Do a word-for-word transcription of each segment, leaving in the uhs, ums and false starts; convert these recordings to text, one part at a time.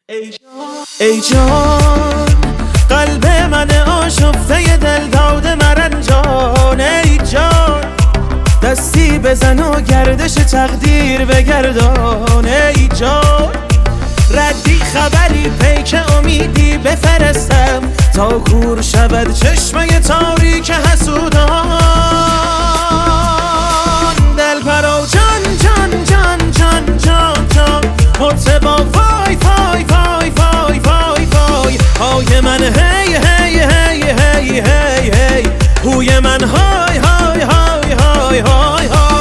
ای جان قلب من آشفته دل داده مرنجان، ای جان دستی بزن و گردش تقدیر بگردان، ای جان ردی خبری پیک امیدی بفرستم تا کور شود چشمه تاریک حسودان. دل پرو جان جان جان جان جان جان مرتبا وای وای وای وای وای وای های من هی هی هی هی هی هی هوی من های های های های های های.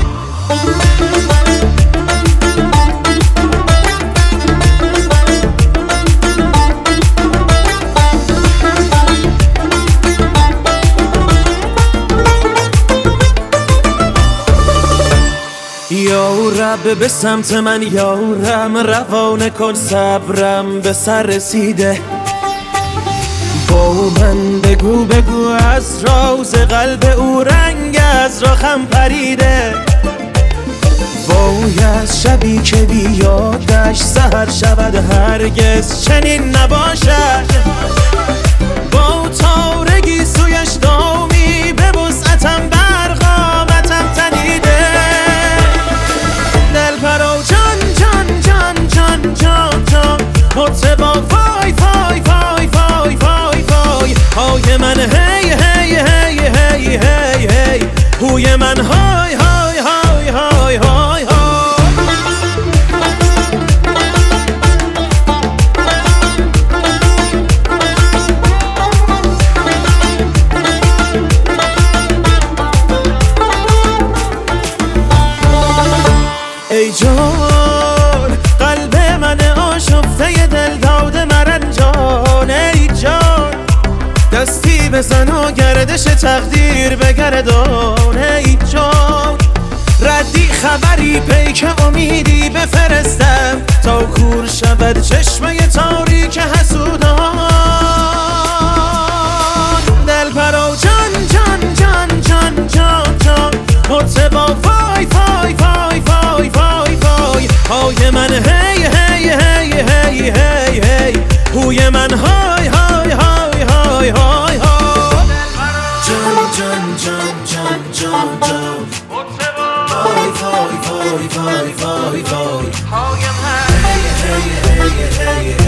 یا رب به سمت من یارم، روانه کن صبرم به سر رسیده. با من بگو بگو از راز قلب او رنگ از راخم پریده. وای از شبی که بیادش سحر شود هرگز چنین نباشد. با تارگی سویش دامی به وسعتم برقامتم تنیده. دل پرو جان جان جان جان جان جان مرتبا وای وای وای وای وای وای های من هی هی هی هی هی هی هوی من های های های های های های. ای جان قلب من آشفته دل داده مرنجان، ای جان دستی بزن و گردش تقدیر بگردان، ای جان ردی خبری پیک امیدی بفرستم تا کور شود چشمه تاریک حسودان. دل پرو جان جان جان جان جان جان مرتبا وای وای وای وای وای وای های من هی هی هی هی هی هی هوی من های های های های های های. جان جان جان جان جان جان وای وای وای وای وای وای هایم هی هی هی هی